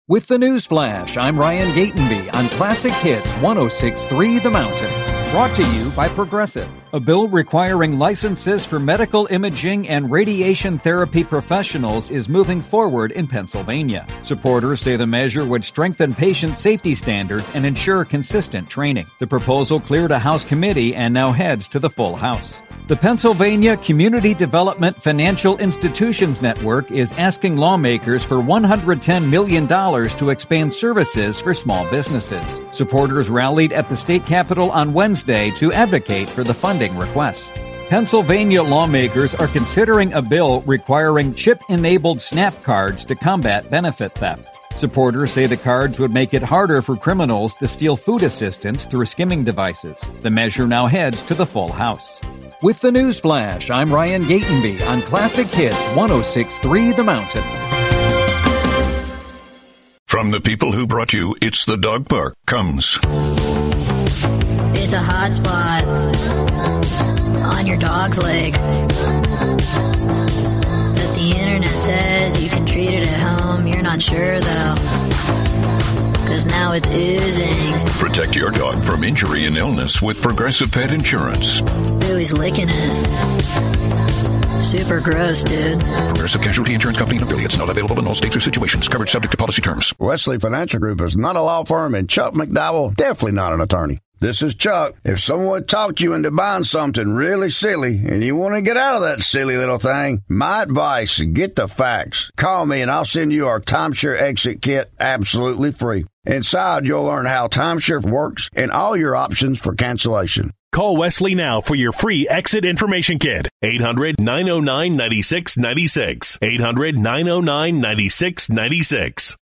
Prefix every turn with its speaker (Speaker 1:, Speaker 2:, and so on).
Speaker 1: With the News Flash, I'm Ryan Gatenby on Classic Hits 106.3 The Mountain. Brought to you by Progressive. A bill requiring licenses for medical imaging and radiation therapy professionals is moving forward in Pennsylvania. Supporters say the measure would strengthen patient safety standards and ensure consistent training. The proposal cleared a House committee and now heads to the full House. The Pennsylvania Community Development Financial Institutions Network is asking lawmakers for $110 million to expand services for small businesses. Supporters rallied at the state capitol on Wednesday to advocate for the funding request. Pennsylvania lawmakers are considering a bill requiring chip-enabled SNAP cards to combat benefit theft. Supporters say the cards would make it harder for criminals to steal food assistance through skimming devices. The measure now heads to the full House. With the News Flash, I'm Ryan Gatenby on Classic Hits 106.3 The Mountain.
Speaker 2: From the people who brought you It's the Dog Park comes.
Speaker 3: It's a hot spot on your dog's leg that the internet says you can treat it at home. You're not sure though, because now it's oozing.
Speaker 2: Protect your dog from injury and illness with Progressive Pet Insurance.
Speaker 3: Ooh, he's licking it. Super gross, dude.
Speaker 2: Progressive Casualty Insurance Company and affiliates. Not available in all states or situations. Coverage subject to policy terms.
Speaker 4: Wesley Financial Group is not a law firm, and Chuck McDowell definitely not an attorney. This is Chuck. If someone talked you into buying something really silly and you want to get out of that silly little thing, my advice, get the facts. Call me and I'll send you our timeshare exit kit absolutely free. Inside, you'll learn how timeshare works and all your options for cancellation.
Speaker 5: Call Wesley now for your free exit information kit. 800-909-9696. 800-909-9696.